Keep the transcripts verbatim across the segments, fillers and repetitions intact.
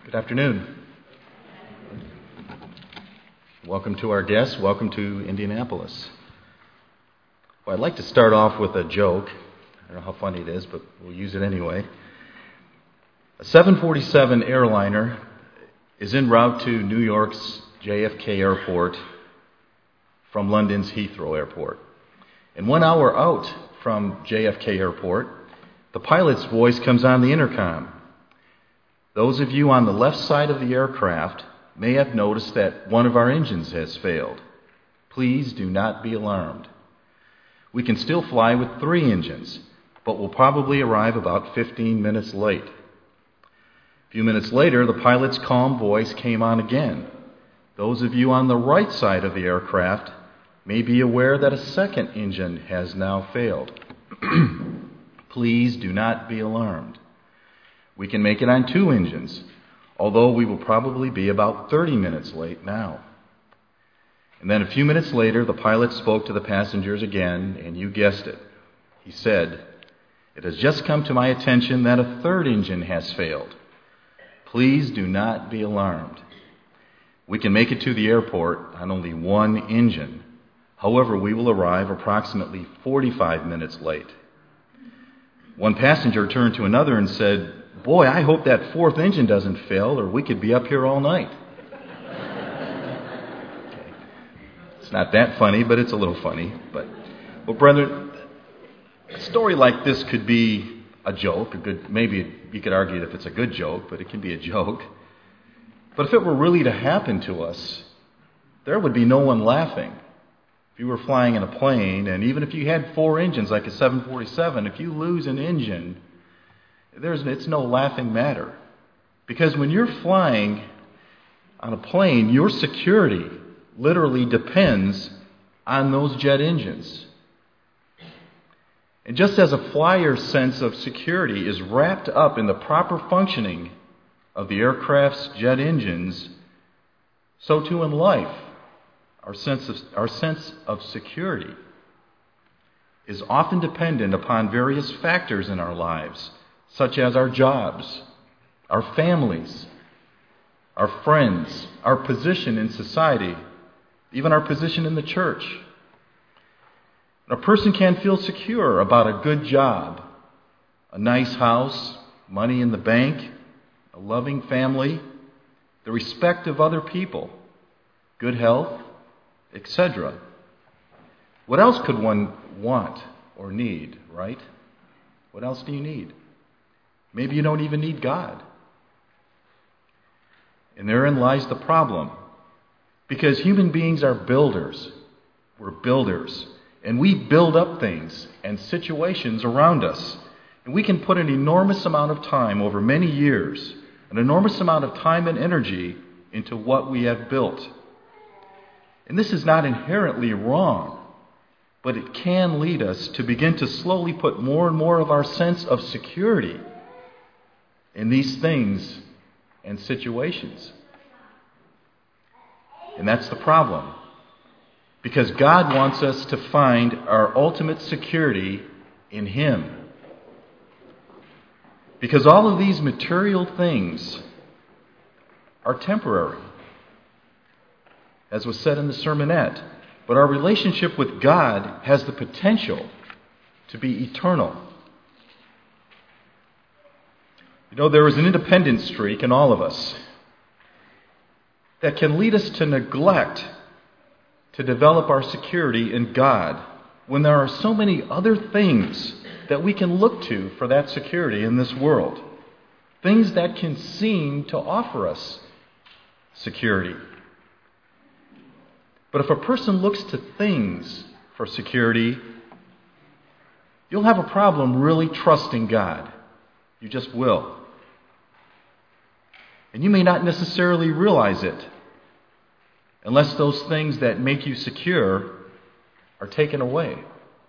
Good afternoon. Welcome to our guests. Welcome to Indianapolis. Well, I'd like to start off with a joke. I don't know how funny it is, but we'll use it anyway. A seven forty-seven airliner is en route to New York's J F K Airport from London's Heathrow Airport. And one hour out from J F K Airport, the pilot's voice comes on the intercom. Those of you on the left side of the aircraft may have noticed that one of our engines has failed. Please do not be alarmed. We can still fly with three engines, but we'll probably arrive about fifteen minutes late. A few minutes later, the pilot's calm voice came on again. Those of you on the right side of the aircraft may be aware that a second engine has now failed. Please do not be alarmed. We can make it on two engines, although we will probably be about thirty minutes late now. And then a few minutes later, the pilot spoke to the passengers again, and you guessed it. He said, "It has just come to my attention that a third engine has failed. Please do not be alarmed. We can make it to the airport on only one engine. However, we will arrive approximately forty-five minutes late." One passenger turned to another and said, "Boy, I hope that fourth engine doesn't fail, or we could be up here all night." Okay. It's not that funny, but it's a little funny. But, well, brethren, a story like this could be a joke. A good, maybe you could argue if it's a good joke, but it can be a joke. But if it were really to happen to us, there would be no one laughing. If you were flying in a plane, and even if you had four engines like a seven forty-seven, if you lose an engine, There's, it's no laughing matter. Because when you're flying on a plane, your security literally depends on those jet engines. And just as a flyer's sense of security is wrapped up in the proper functioning of the aircraft's jet engines, so too in life, our sense of, our sense of security is often dependent upon various factors in our lives, such as our jobs, our families, our friends, our position in society, even our position in the church. A person can feel secure about a good job, a nice house, money in the bank, a loving family, the respect of other people, good health, et cetera. What else could one want or need, right? What else do you need? Maybe you don't even need God. And therein lies the problem. Because human beings are builders. We're builders. And we build up things and situations around us. And we can put an enormous amount of time over many years, an enormous amount of time and energy into what we have built. And this is not inherently wrong, but it can lead us to begin to slowly put more and more of our sense of security in these things and situations. And that's the problem. Because God wants us to find our ultimate security in Him. Because all of these material things are temporary, as was said in the sermonette. But our relationship with God has the potential to be eternal. You know, there is an independent streak in all of us that can lead us to neglect to develop our security in God when there are so many other things that we can look to for that security in this world. Things that can seem to offer us security. But if a person looks to things for security, you'll have a problem really trusting God. You just will. And you may not necessarily realize it unless those things that make you secure are taken away.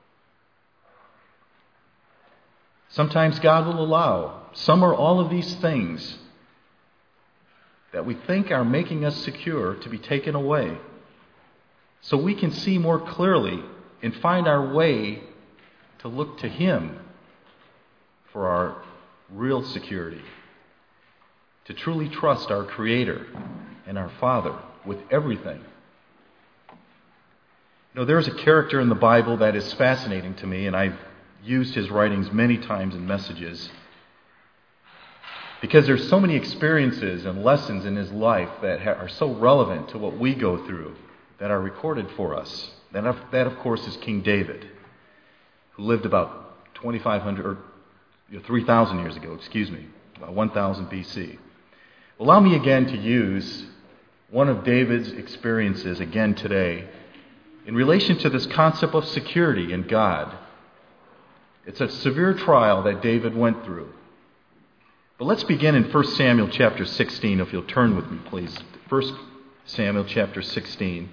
Sometimes God will allow some or all of these things that we think are making us secure to be taken away, so we can see more clearly and find our way to look to Him for our real security. to truly trust our Creator and our Father with everything. You know, there's a character in the Bible that is fascinating to me, and I've used his writings many times in messages, because there's so many experiences and lessons in his life that ha- are so relevant to what we go through, that are recorded for us. That, of, that, of course, is King David, who lived about twenty-five hundred, or you know, three thousand years ago, excuse me, about one thousand B C. Allow me again to use one of David's experiences again today in relation to this concept of security in God. It's a severe trial that David went through. But let's begin in First Samuel chapter sixteen, if you'll turn with me, please. First Samuel chapter sixteen.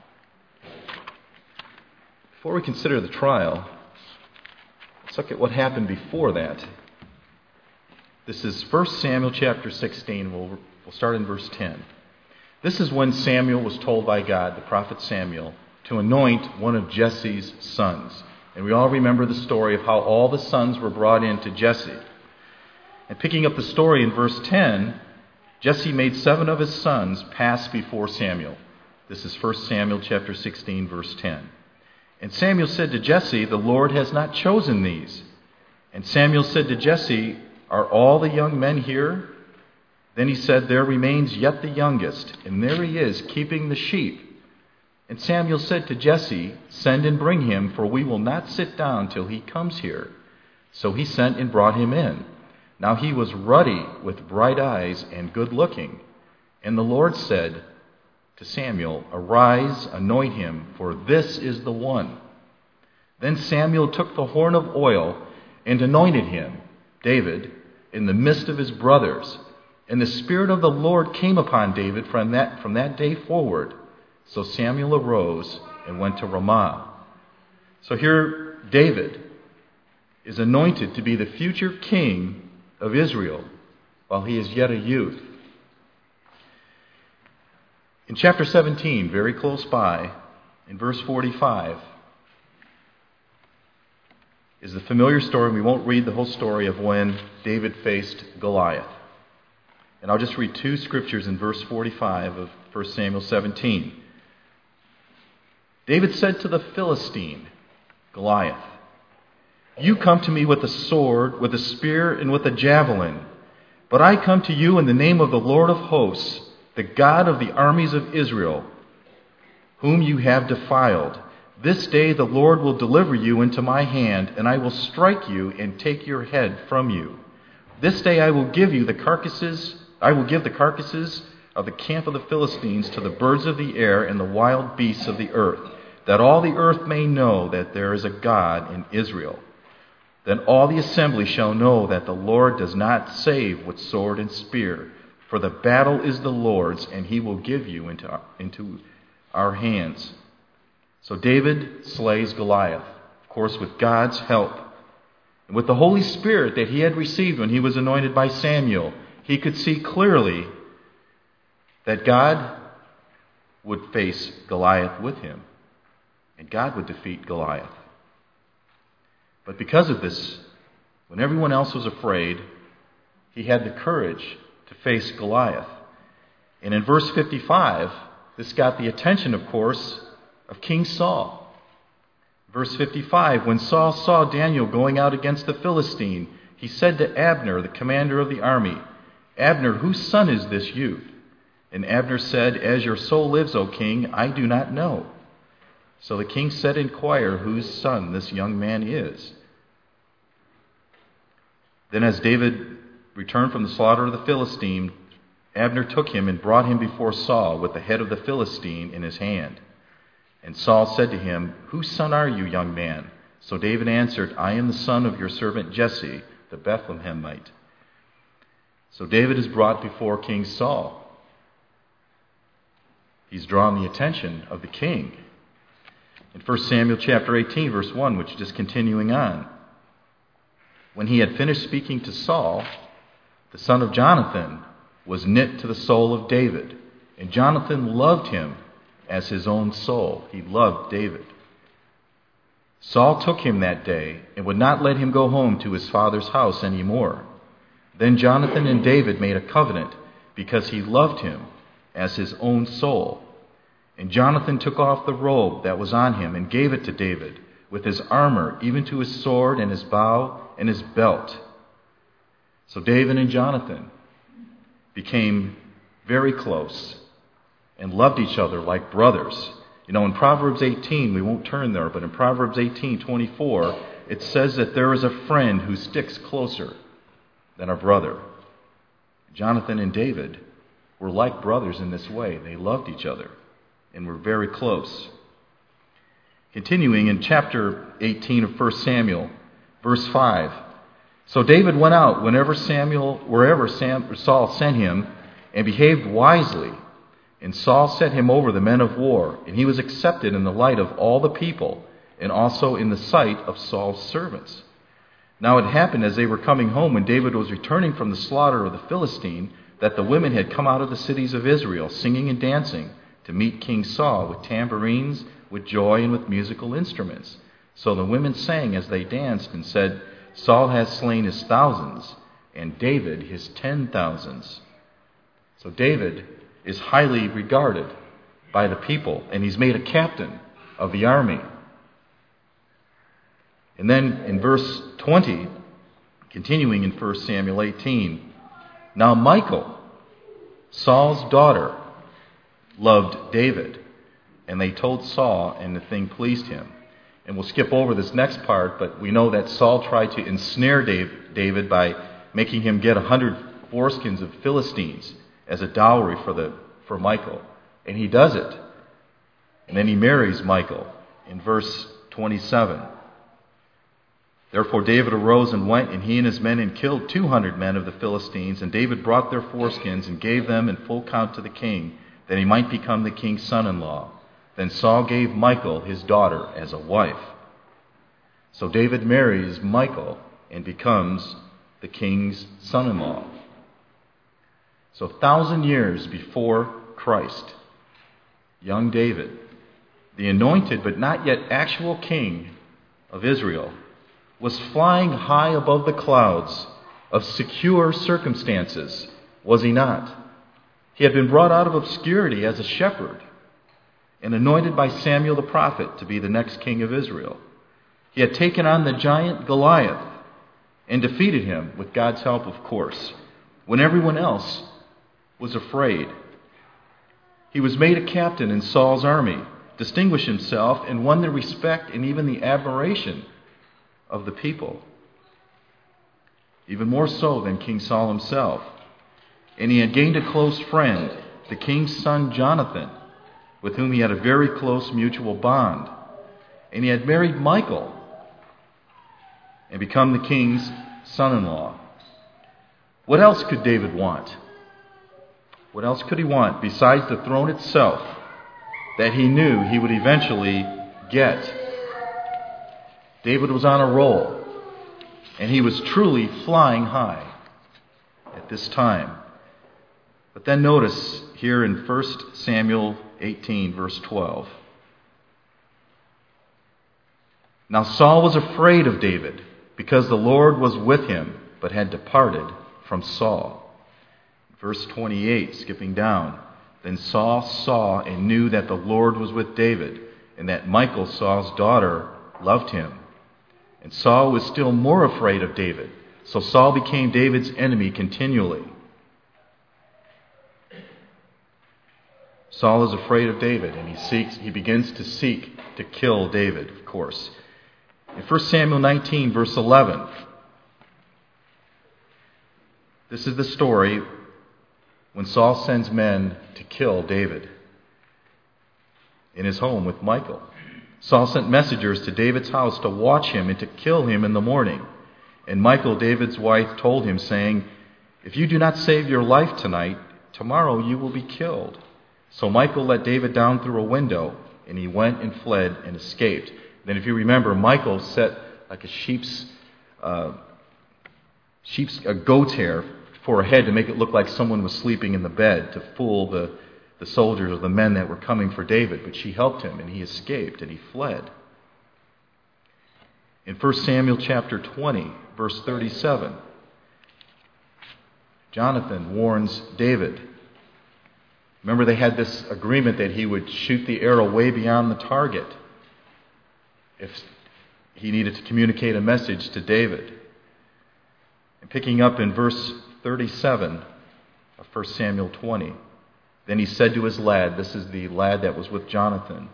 Before we consider the trial, let's look at what happened before that. This is First Samuel chapter sixteen. We'll, we'll start in verse ten. This is when Samuel was told by God, the prophet Samuel, to anoint one of Jesse's sons. And we all remember the story of how all the sons were brought in to Jesse. And picking up the story in verse ten, Jesse made seven of his sons pass before Samuel. This is First Samuel chapter sixteen, verse ten. And Samuel said to Jesse, "The Lord has not chosen these." And Samuel said to Jesse, "Are all the young men here?" Then he said, "There remains yet the youngest, and there he is, keeping the sheep." And Samuel said to Jesse, "Send and bring him, for we will not sit down till he comes here." So he sent and brought him in. Now he was ruddy, with bright eyes, and good-looking. And the Lord said to Samuel, "Arise, anoint him, for this is the one." Then Samuel took the horn of oil and anointed him, David, in the midst of his brothers. And the Spirit of the Lord came upon David from that, from that day forward. So Samuel arose and went to Ramah. So here David is anointed to be the future king of Israel while he is yet a youth. In chapter seventeen, very close by, in verse forty-five, is the familiar story. We won't read the whole story of when David faced Goliath. And I'll just read two scriptures in verse forty-five of First Samuel seventeen. David said to the Philistine, Goliath, "You come to me with a sword, with a spear, and with a javelin. But I come to you in the name of the Lord of hosts, the God of the armies of Israel, whom you have defiled. This day the Lord will deliver you into my hand, and I will strike you and take your head from you. This day I will give you the carcasses, I will give the carcasses of the camp of the Philistines to the birds of the air and the wild beasts of the earth, that all the earth may know that there is a God in Israel. Then all the assembly shall know that the Lord does not save with sword and spear, for the battle is the Lord's, and he will give you into our, into our hands." So David slays Goliath, of course with God's help. And with the Holy Spirit that he had received when he was anointed by Samuel, he could see clearly that God would face Goliath with him, and God would defeat Goliath. But because of this, when everyone else was afraid, he had the courage to face Goliath. And in verse fifty-five, this got the attention, of course, of King Saul. Verse fifty-five, when Saul saw Daniel going out against the Philistine, he said to Abner, the commander of the army, "Abner, whose son is this youth?" And Abner said, "As your soul lives, O king, I do not know." So the king said, "Inquire whose son this young man is." Then as David returned from the slaughter of the Philistine, Abner took him and brought him before Saul with the head of the Philistine in his hand. And Saul said to him, "Whose son are you, young man?" So David answered, "I am the son of your servant Jesse, the Bethlehemite." So David is brought before King Saul. He's drawn the attention of the king. In First Samuel chapter eighteen, verse one, which is just continuing on. When he had finished speaking to Saul, the son of Jonathan was knit to the soul of David, and Jonathan loved him as his own soul. He loved David. Saul took him that day and would not let him go home to his father's house any more. Then Jonathan and David made a covenant because he loved him as his own soul. And Jonathan took off the robe that was on him and gave it to David, with his armor, even to his sword and his bow and his belt. So David and Jonathan became very close and loved each other like brothers. You know, in Proverbs eighteen, we won't turn there, but in Proverbs eighteen twenty-four, it says that there is a friend who sticks closer than a brother. Jonathan and David were like brothers in this way. They loved each other and were very close. Continuing in chapter eighteen of First Samuel, verse five. So David went out whenever Samuel, wherever Sam, Saul sent him, and behaved wisely. And Saul set him over the men of war, and he was accepted in the light of all the people, and also in the sight of Saul's servants. Now it happened as they were coming home, when David was returning from the slaughter of the Philistine, that the women had come out of the cities of Israel, singing and dancing, to meet King Saul with tambourines, with joy, and with musical instruments. So the women sang as they danced and said, Saul has slain his thousands, and David his ten thousands. So David is highly regarded by the people, and he's made a captain of the army. And then in verse twenty, continuing in First Samuel eighteen, now Michal, Saul's daughter, loved David, and they told Saul, and the thing pleased him. And we'll skip over this next part, but we know that Saul tried to ensnare David by making him get a hundred foreskins of Philistines as a dowry for the for Michal. And he does it. And then he marries Michal in verse twenty-seven. Therefore David arose and went, and he and his men, and killed two hundred men of the Philistines. And David brought their foreskins and gave them in full count to the king, that he might become the king's son-in-law. Then Saul gave Michal his daughter as a wife. So David marries Michal and becomes the king's son-in-law. So a thousand years before Christ, young David, the anointed but not yet actual king of Israel, was flying high above the clouds of secure circumstances, was he not? He had been brought out of obscurity as a shepherd and anointed by Samuel the prophet to be the next king of Israel. He had taken on the giant Goliath and defeated him, with God's help, of course, when everyone else was afraid. He was made a captain in Saul's army, distinguished himself, and won the respect and even the admiration of the people, even more so than King Saul himself. And he had gained a close friend, the king's son Jonathan, with whom he had a very close mutual bond. And he had married Michal and become the king's son-in-law. What else could David want? What else could he want besides the throne itself that he knew he would eventually get? David was on a roll, and he was truly flying high at this time. But then notice here in First Samuel eighteen, verse twelve. Now Saul was afraid of David, because the Lord was with him, but had departed from Saul. Verse twenty-eight, skipping down. Then Saul saw and knew that the Lord was with David, and that Michal, Saul's daughter, loved him. And Saul was still more afraid of David. So Saul became David's enemy continually. Saul is afraid of David, and he seeks, he begins to seek to kill David, of course. In First Samuel nineteen, verse eleven, this is the story when Saul sends men to kill David in his home with Michal. Saul sent messengers to David's house to watch him and to kill him in the morning. And Michal, David's wife, told him, saying, if you do not save your life tonight, tomorrow you will be killed. So Michal let David down through a window, and he went and fled and escaped. Then if you remember, Michal set like a sheep's, uh, sheep's a goat's hair for a head to make it look like someone was sleeping in the bed, to fool the, the soldiers or the men that were coming for David. But she helped him, and he escaped, and he fled. In First Samuel chapter twenty, verse thirty-seven, Jonathan warns David. Remember, they had this agreement that he would shoot the arrow way beyond the target if he needed to communicate a message to David. And picking up in verse thirty-seven of First Samuel twenty, then he said to his lad, this is the lad that was with Jonathan,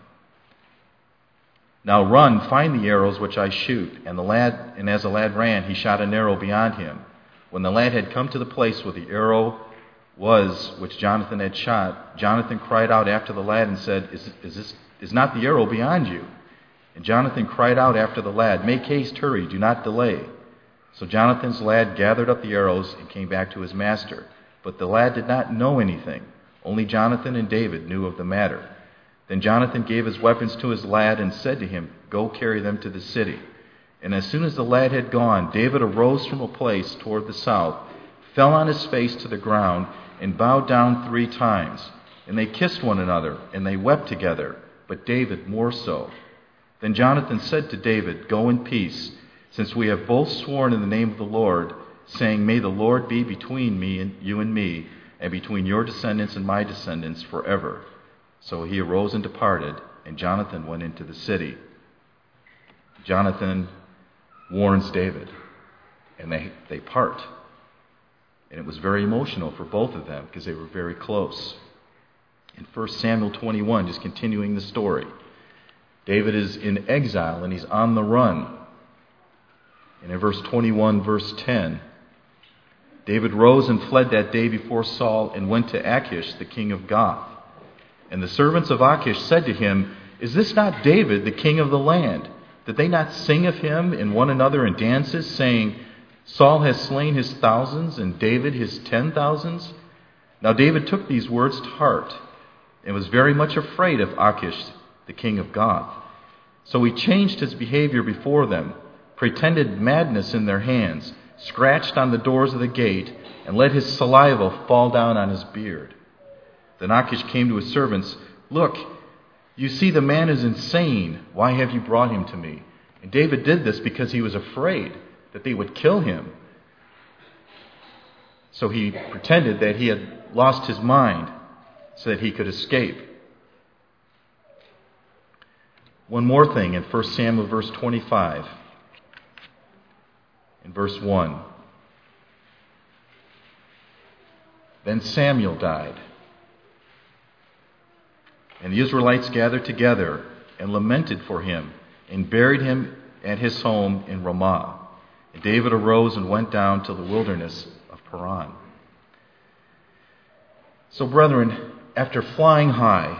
"Now run, find the arrows which I shoot." And the lad, and as the lad ran, he shot an arrow beyond him. When the lad had come to the place where the arrow was which Jonathan had shot, Jonathan cried out after the lad and said, "Is, is this is not the arrow beyond you?" And Jonathan cried out after the lad, "Make haste, hurry, do not delay." So Jonathan's lad gathered up the arrows and came back to his master. But the lad did not know anything. Only Jonathan and David knew of the matter. Then Jonathan gave his weapons to his lad and said to him, "Go carry them to the city." And as soon as the lad had gone, David arose from a place toward the south, fell on his face to the ground, and bowed down three times. And they kissed one another, and they wept together, but David more so. Then Jonathan said to David, "Go in peace, since we have both sworn in the name of the Lord, saying, 'May the Lord be between me and you and me, and between your descendants and my descendants forever.'" So he arose and departed, and Jonathan went into the city. Jonathan warns David, and they, they part. And it was very emotional for both of them because they were very close. In First Samuel twenty-one, just continuing the story, David is in exile and he's on the run. And in verse twenty-one, verse ten, David rose and fled that day before Saul and went to Achish, the king of Gath. And the servants of Achish said to him, "Is this not David, the king of the land? Did they not sing of him in one another in dances, saying, 'Saul has slain his thousands and David his ten thousands?'" Now David took these words to heart and was very much afraid of Achish, the king of Gath. So he changed his behavior before them, pretended madness in their hands, scratched on the doors of the gate, and let his saliva fall down on his beard. Then Achish came to his servants, "Look, you see the man is insane. Why have you brought him to me?" And David did this because he was afraid that they would kill him. So he pretended that he had lost his mind so that he could escape. One more thing in First Samuel verse twenty-five. In verse one. Then Samuel died. And the Israelites gathered together and lamented for him and buried him at his home in Ramah. And David arose and went down to the wilderness of Paran. So, brethren, after flying high,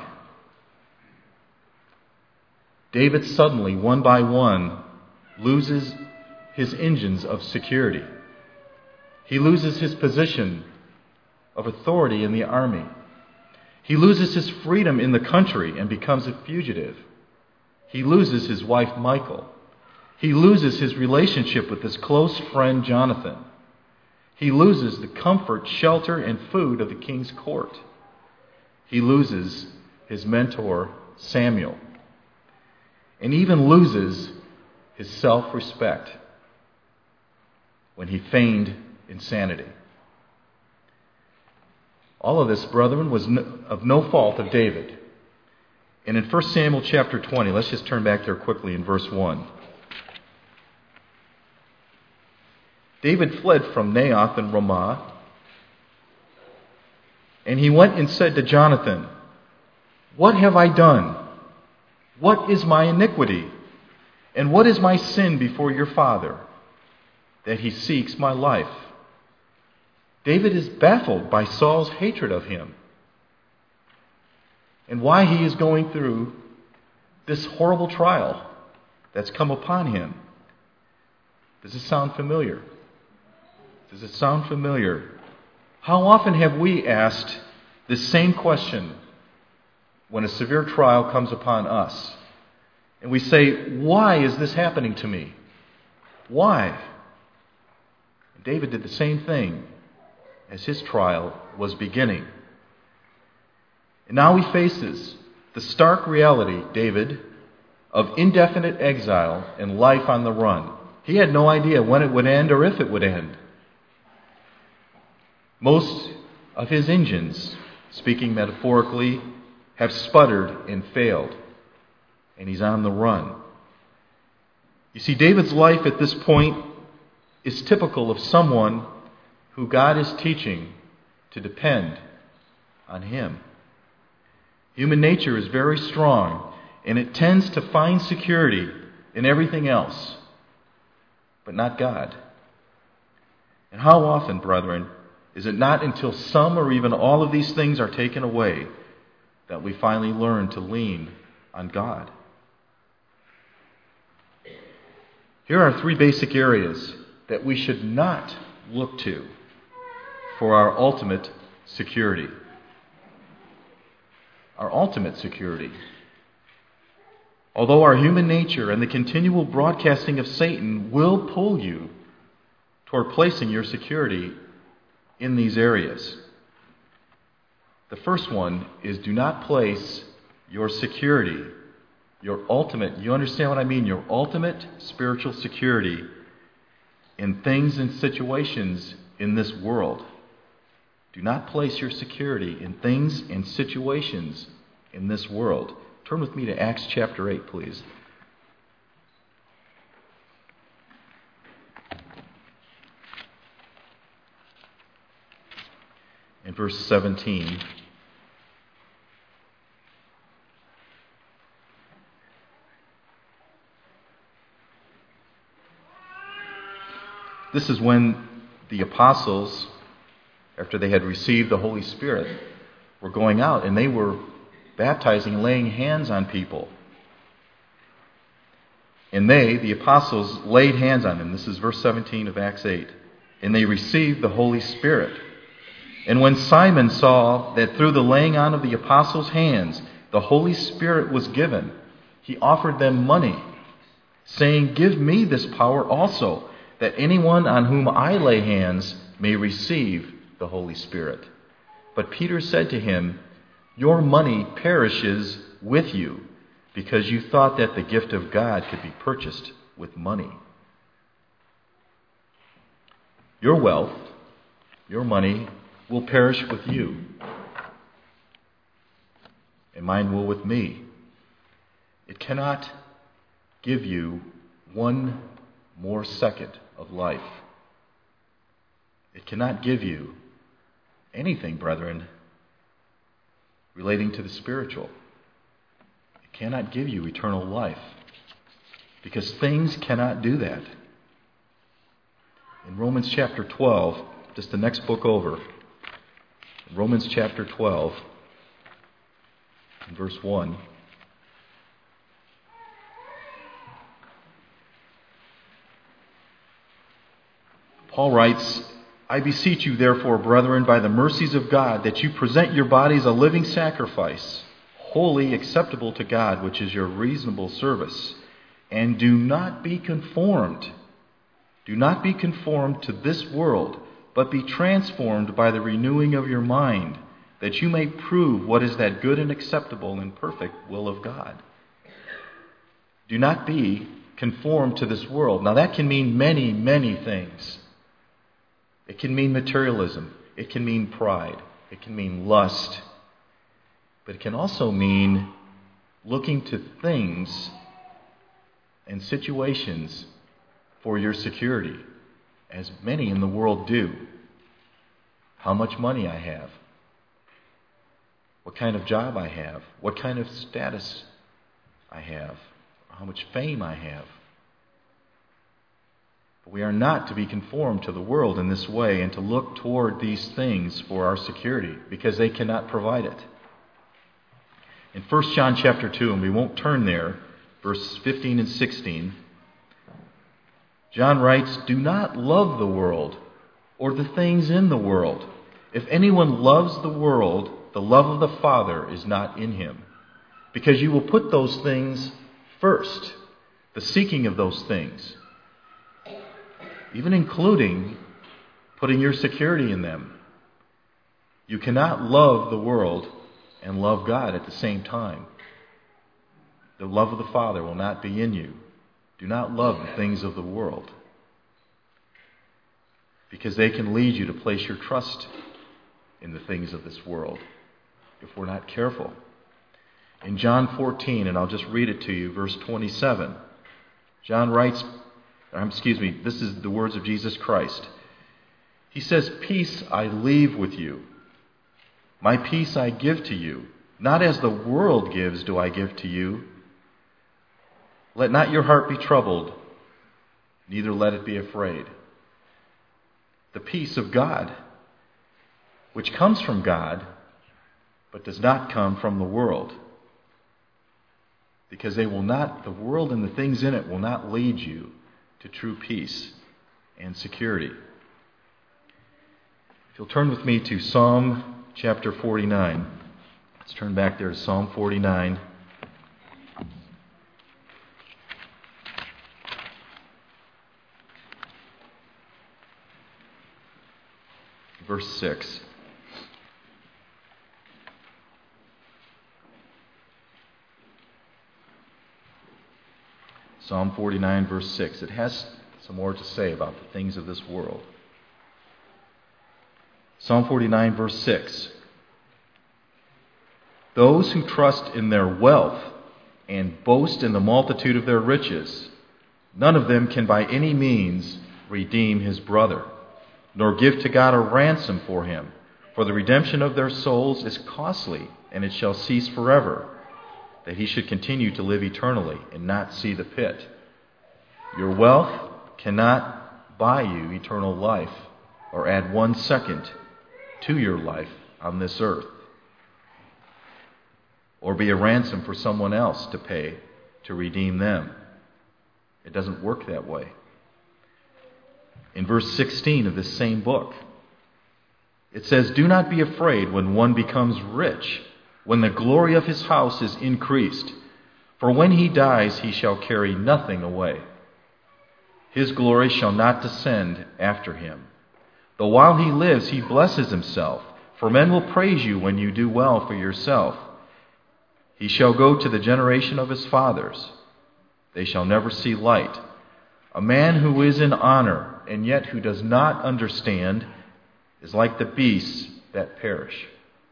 David suddenly, one by one, loses his engines of security. He loses his position of authority in the army. He loses his freedom in the country and becomes a fugitive. He loses his wife, Michal. He loses his relationship with his close friend, Jonathan. He loses the comfort, shelter, and food of the king's court. He loses his mentor, Samuel. And even loses his self-respect when he feigned insanity. All of this, brethren, was no, of no fault of David. And in First Samuel chapter twenty, let's just turn back there quickly in verse one. David fled from Naioth and Ramah, and he went and said to Jonathan, "What have I done? What is my iniquity? And what is my sin before your father, that he seeks my life?" David is baffled by Saul's hatred of him and why he is going through this horrible trial that's come upon him. Does it sound familiar? Does it sound familiar? How often have we asked this same question when a severe trial comes upon us? And we say, "Why is this happening to me? Why?" And David did the same thing as his trial was beginning. And now he faces the stark reality, David, of indefinite exile and life on the run. He had no idea when it would end or if it would end. Most of his engines, speaking metaphorically, have sputtered and failed, and he's on the run. You see, David's life at this point is typical of someone who God is teaching to depend on him. Human nature is very strong, and it tends to find security in everything else, but not God. And how often, brethren, is it not until some or even all of these things are taken away that we finally learn to lean on God? Here are three basic areas that we should not look to for our ultimate security. Our ultimate security. Although our human nature and the continual broadcasting of Satan will pull you toward placing your security in these areas. The first one is, do not place your security, your ultimate, you understand what I mean, your ultimate spiritual security in things and situations in this world. Do not place your security in things and situations in this world. Turn with me to Acts chapter eight, please. In verse seventeen. This is when the apostles, after they had received the Holy Spirit, were going out and they were baptizing and laying hands on people. And they, the apostles, laid hands on them. This is verse seventeen of Acts eight. And they received the Holy Spirit. And when Simon saw that through the laying on of the apostles' hands the Holy Spirit was given, he offered them money, saying, "Give me this power also, that anyone on whom I lay hands may receive the Holy Spirit." But Peter said to him, "Your money perishes with you, because you thought that the gift of God could be purchased with money." Your wealth, your money, will perish with you, and mine will with me. It cannot give you one more second of life. It cannot give you anything, brethren, relating to the spiritual. It cannot give you eternal life, because things cannot do that. In Romans chapter twelve, just the next book over, Romans chapter twelve, verse one. Paul writes, "I beseech you, therefore, brethren, by the mercies of God, that you present your bodies a living sacrifice, wholly acceptable to God, which is your reasonable service. And do not be conformed, do not be conformed to this world, but be transformed by the renewing of your mind, that you may prove what is that good and acceptable and perfect will of God." Do not be conformed to this world. Now that can mean many, many things. It can mean materialism. It can mean pride. It can mean lust. But it can also mean looking to things and situations for your security, as many in the world do. How much money I have. What kind of job I have. What kind of status I have. How much fame I have. But we are not to be conformed to the world in this way and to look toward these things for our security, because they cannot provide it. In First John chapter two, and we won't turn there, verses fifteen and sixteen, John writes, "Do not love the world or the things in the world. If anyone loves the world, the love of the Father is not in him. Because you will put those things first, the seeking of those things, even including putting your security in them. You cannot love the world and love God at the same time. The love of the Father will not be in you. Do not love the things of the world." because they can lead you to place your trust in the things of this world if we're not careful. In John fourteen, and I'll just read it to you, verse twenty-seven, John writes, um, excuse me, this is the words of Jesus Christ. He says, "Peace I leave with you. My peace I give to you. Not as the world gives do I give to you. Let not your heart be troubled, neither let it be afraid." The peace of God, which comes from God, but does not come from the world. Because they will not, the world and the things in it will not lead you to true peace and security. If you'll turn with me to Psalm chapter forty-nine. Let's turn back there to Psalm forty-nine. Verse six. Psalm forty-nine, verse six. It has some more to say about the things of this world. Psalm forty-nine, verse six. Those who trust in their wealth and boast in the multitude of their riches, none of them can by any means redeem his brother, nor give to God a ransom for him. For the redemption of their souls is costly, and it shall cease forever, that he should continue to live eternally and not see the pit. Your wealth cannot buy you eternal life or add one second to your life on this earth, or be a ransom for someone else to pay to redeem them. It doesn't work that way. In verse sixteen of this same book, it says, "Do not be afraid when one becomes rich, when the glory of his house is increased. For when he dies, he shall carry nothing away. His glory shall not descend after him. Though while he lives, he blesses himself, for men will praise you when you do well for yourself. He shall go to the generation of his fathers. They shall never see light. A man who is in honor, and yet who does not understand, is like the beasts that perish."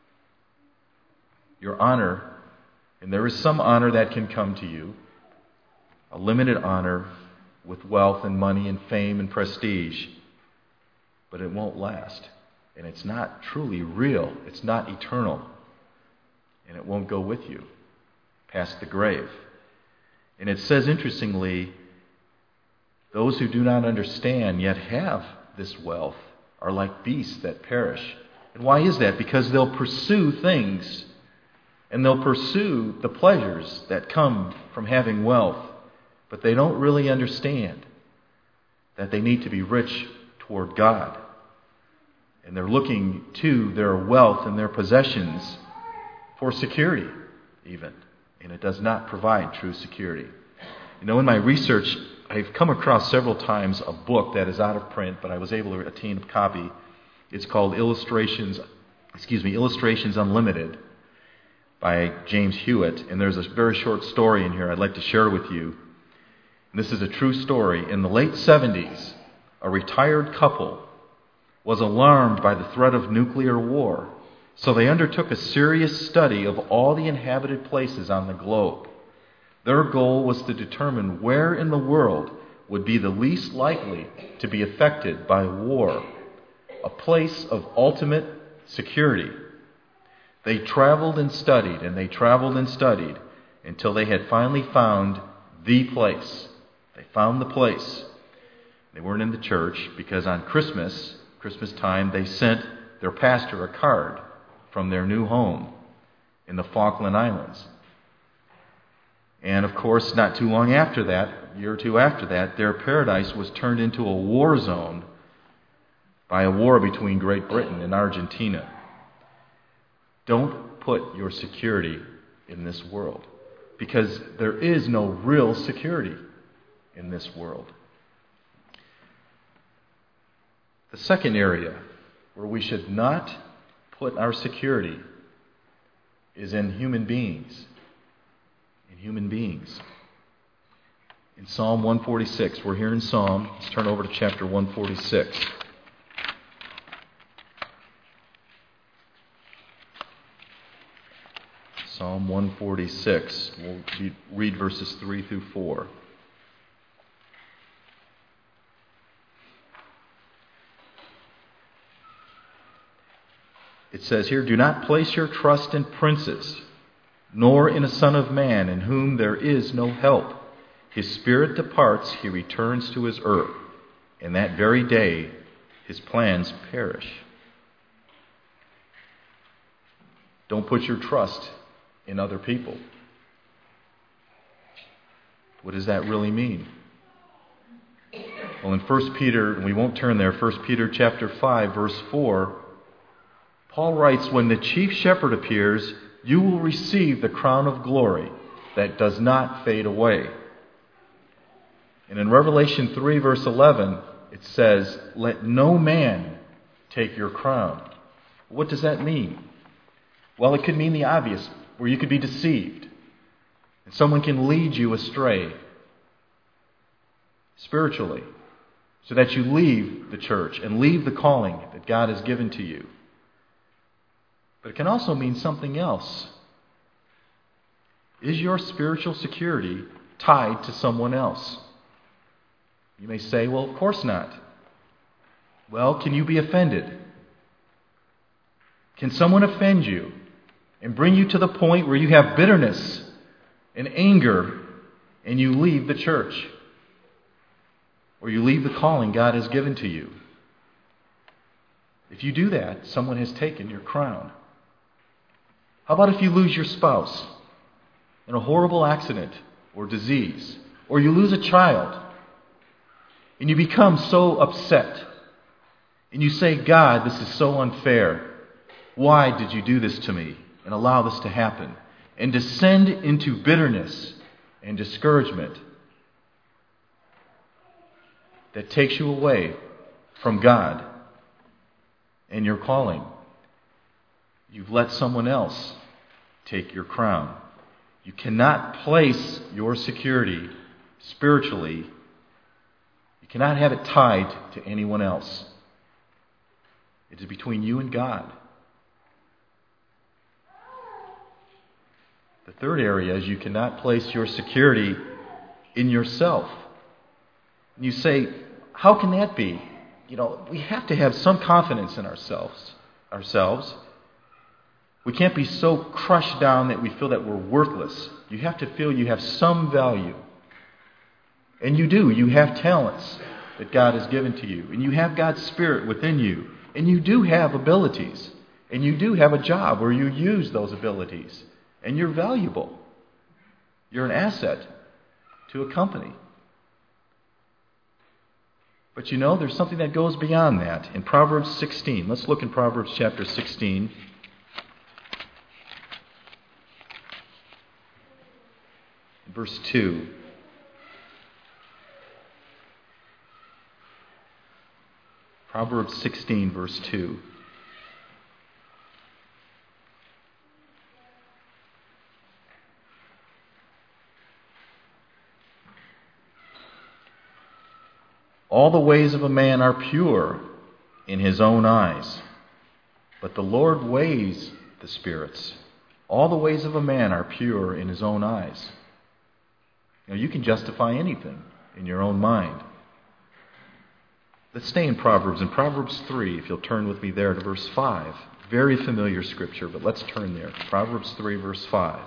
Your honor, and there is some honor that can come to you, a limited honor with wealth and money and fame and prestige, but it won't last. And it's not truly real. It's not eternal. And it won't go with you past the grave. And it says, interestingly, those who do not understand yet have this wealth are like beasts that perish. And why is that? Because they'll pursue things, and they'll pursue the pleasures that come from having wealth, but they don't really understand that they need to be rich toward God. And they're looking to their wealth and their possessions for security, even. And it does not provide true security. You know, in my research, I've come across several times a book that is out of print, but I was able to attain a copy. It's called Illustrations, excuse me, Illustrations Unlimited by James Hewitt. And there's a very short story in here I'd like to share with you. And this is a true story. In the late seventies, a retired couple was alarmed by the threat of nuclear war. So they undertook a serious study of all the inhabited places on the globe. Their goal was to determine where in the world would be the least likely to be affected by war, a place of ultimate security. They traveled and studied, and they traveled and studied until they had finally found the place. They found the place. They weren't in the church because on Christmas, Christmas time, they sent their pastor a card from their new home in the Falkland Islands. And of course, not too long after that, a year or two after that, their paradise was turned into a war zone by a war between Great Britain and Argentina. Don't put your security in this world, because there is no real security in this world. The second area where we should not put our security is in human beings. In human beings. In Psalm one forty-six, we're here in Psalm. Let's turn over to chapter one forty-six. Psalm one forty-six. We'll read verses three through four. It says here, "Do not place your trust in princes, nor in a son of man in whom there is no help. His spirit departs, he returns to his earth, and that very day his plans perish." Don't put your trust in other people. What does that really mean? Well, in First Peter, and we won't turn there, First Peter chapter five, verse four, Paul writes, "When the chief shepherd appears, you will receive the crown of glory that does not fade away." And in Revelation three, verse eleven, it says, "Let no man take your crown." What does that mean? Well, it could mean the obvious, where you could be deceived, and someone can lead you astray spiritually, so that you leave the church and leave the calling that God has given to you. But it can also mean something else. Is your spiritual security tied to someone else? You may say, well, of course not. Well, can you be offended? Can someone offend you and bring you to the point where you have bitterness and anger and you leave the church? Or you leave the calling God has given to you? If you do that, someone has taken your crown. How about if you lose your spouse in a horrible accident or disease, or you lose a child, and you become so upset, and you say, "God, this is so unfair. Why did you do this to me and allow this to happen?" And descend into bitterness and discouragement that takes you away from God and your calling. You've let someone else take your crown. You cannot place your security spiritually. You cannot have it tied to anyone else. It is between you and God. The third area is you cannot place your security in yourself. And you say, how can that be? You know, we have to have some confidence in ourselves. Ourselves. We can't be so crushed down that we feel that we're worthless. You have to feel you have some value. And you do. You have talents that God has given to you. And you have God's Spirit within you. And you do have abilities. And you do have a job where you use those abilities. And you're valuable. You're an asset to a company. But you know, there's something that goes beyond that. In Proverbs sixteen, let's look in Proverbs chapter sixteen. Verse two. Proverbs sixteen, verse two. All the ways of a man are pure in his own eyes, but the Lord weighs the spirits. All the ways of a man are pure in his own eyes. You know, you can justify anything in your own mind. Let's stay in Proverbs. In Proverbs three, if you'll turn with me there to verse five. Very familiar scripture, but let's turn there. Proverbs three, verse five.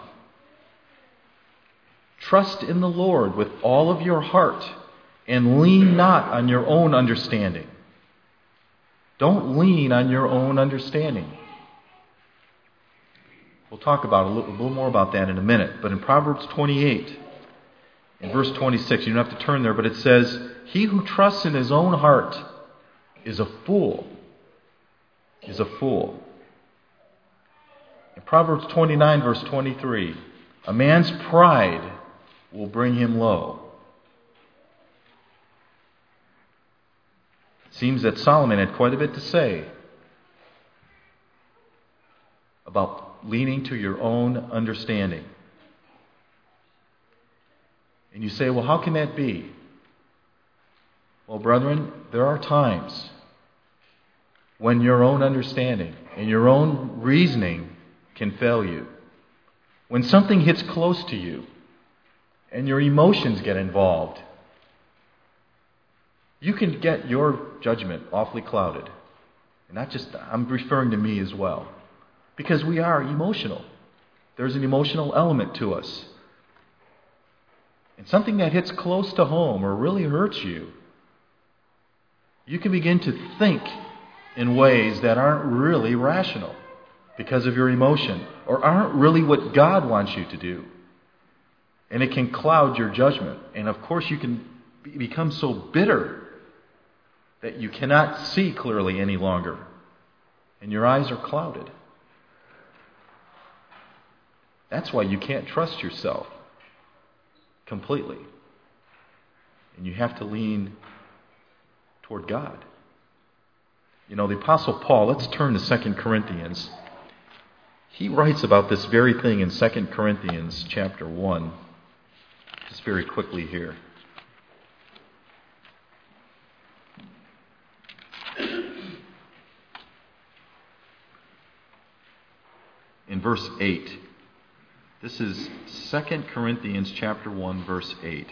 Trust in the Lord with all of your heart, and lean not on your own understanding. Don't lean on your own understanding. We'll talk about a little, a little more about that in a minute. But in Proverbs twenty-eight, in verse twenty-six, you don't have to turn there, but it says, "He who trusts in his own heart is a fool." Is a fool. In Proverbs twenty-nine, verse twenty-three, "A man's pride will bring him low." It seems that Solomon had quite a bit to say about leaning to your own understanding. And you say, well, how can that be? Well, brethren, there are times when your own understanding and your own reasoning can fail you. When something hits close to you and your emotions get involved, you can get your judgment awfully clouded. And not just, I'm referring to me as well. Because we are emotional. There's an emotional element to us. And something that hits close to home or really hurts you, you can begin to think in ways that aren't really rational because of your emotion, or aren't really what God wants you to do. And it can cloud your judgment. And of course you can become so bitter that you cannot see clearly any longer. And your eyes are clouded. That's why you can't trust yourself completely. And you have to lean toward God. You know, the Apostle Paul, let's turn to Second Corinthians. He writes about this very thing in Second Corinthians chapter one. Just very quickly here. In verse eight. This is Second Corinthians chapter one, verse eight.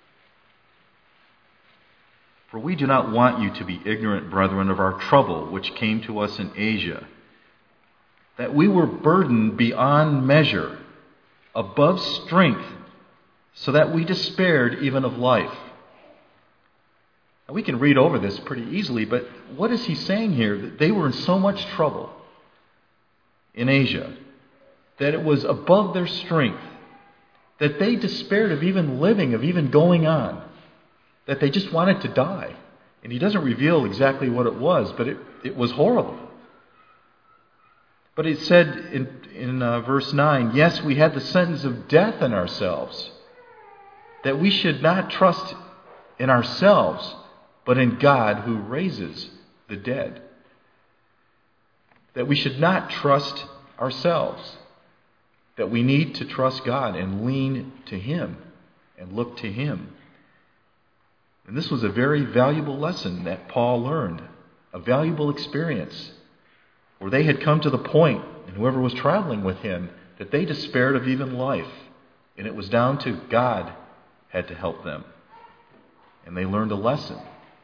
For we do not want you to be ignorant, brethren, of our trouble which came to us in Asia, that we were burdened beyond measure, above strength, so that we despaired even of life. Now, we can read over this pretty easily, but what is he saying here? That they were in so much trouble in Asia that it was above their strength, that they despaired of even living, of even going on, that they just wanted to die. And he doesn't reveal exactly what it was, but it, it was horrible. But it said in, in uh, verse nine, yes, we had the sentence of death in ourselves, that we should not trust in ourselves, but in God who raises the dead. That we should not trust ourselves, that we need to trust God and lean to Him and look to Him. And this was a very valuable lesson that Paul learned, a valuable experience, where they had come to the point, and whoever was traveling with him, that they despaired of even life. And it was down to God had to help them. And they learned a lesson.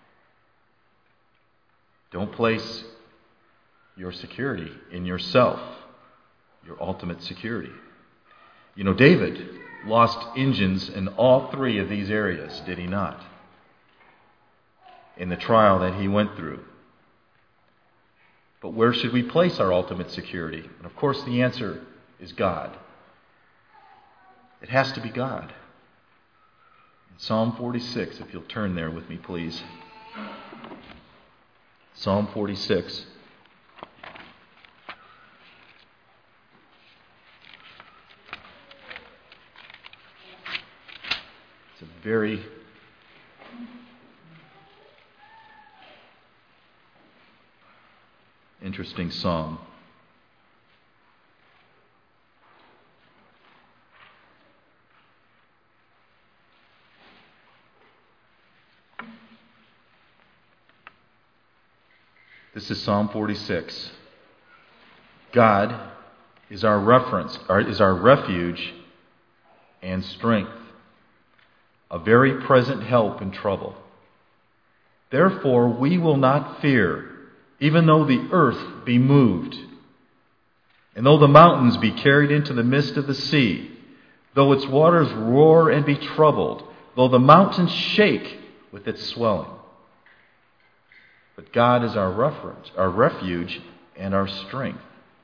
Don't place your security in yourself, your ultimate security. You know, David lost engines in all three of these areas, did he not? In the trial that he went through. But where should we place our ultimate security? And of course the answer is God. It has to be God. In Psalm forty-six, if you'll turn there with me, please. Psalm forty-six. It's a very interesting psalm. This is Psalm forty-six. God is our reference, or is our refuge and strength, a very present help in trouble. Therefore we will not fear, even though the earth be moved, and though the mountains be carried into the midst of the sea, though its waters roar and be troubled, though the mountains shake with its swelling. But God is our reference, our refuge and our strength,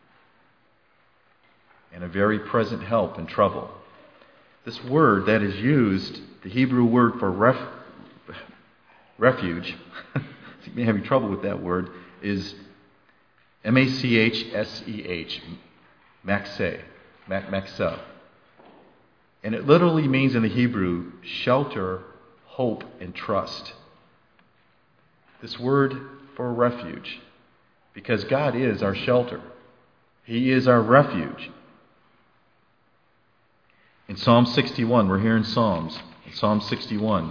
and a very present help in trouble. This word that is used, the Hebrew word for ref, refuge, you may have trouble with that word, is M A C H S E H, Makseh, Makseh. And it literally means in the Hebrew, shelter, hope, and trust. This word for refuge, because God is our shelter. He is our refuge. In Psalm sixty-one, we're here in Psalms, in Psalm sixty-one.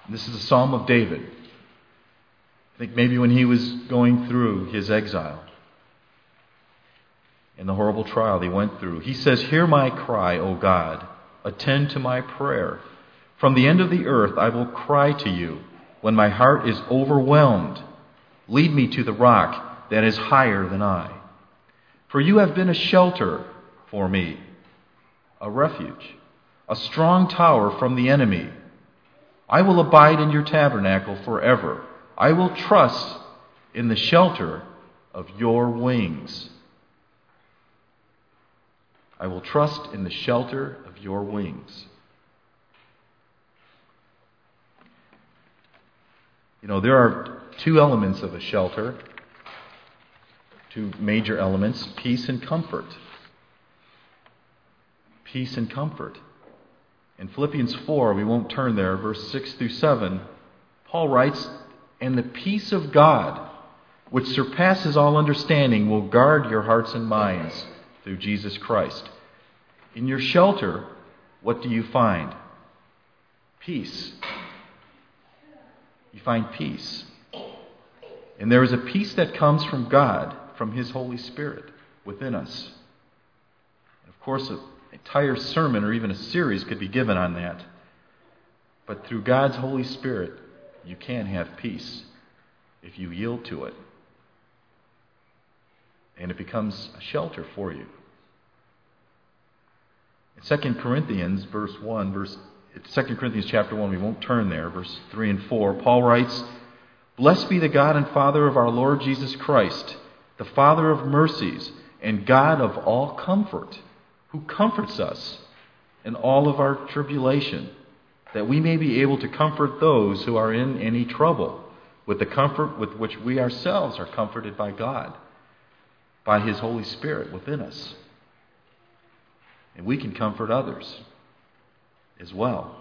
This is a psalm of David. I think maybe when he was going through his exile and the horrible trial he went through, he says, "Hear my cry, O God. Attend to my prayer. From the end of the earth I will cry to you when my heart is overwhelmed. Lead me to the rock that is higher than I. For you have been a shelter for me, a refuge, a strong tower from the enemy. I will abide in your tabernacle forever. I will trust in the shelter of your wings." I will trust in the shelter of your wings. You know, there are two elements of a shelter, two major elements, peace and comfort. Peace and comfort. In Philippians four, we won't turn there, verse six through seven, Paul writes, "And the peace of God, which surpasses all understanding, will guard your hearts and minds through Jesus Christ." In your shelter, what do you find? Peace. You find peace. And there is a peace that comes from God, from His Holy Spirit within us. And of course, an entire sermon or even a series could be given on that. But through God's Holy Spirit, you can have peace if you yield to it. And it becomes a shelter for you. In Second Corinthians, verse one, verse Second Corinthians chapter one, we won't turn there, verse three and four, Paul writes, "Blessed be the God and Father of our Lord Jesus Christ, the Father of mercies and God of all comfort, who comforts us in all of our tribulation, that we may be able to comfort those who are in any trouble, with the comfort with which we ourselves are comforted by God, by His Holy Spirit within us." And we can comfort others as well.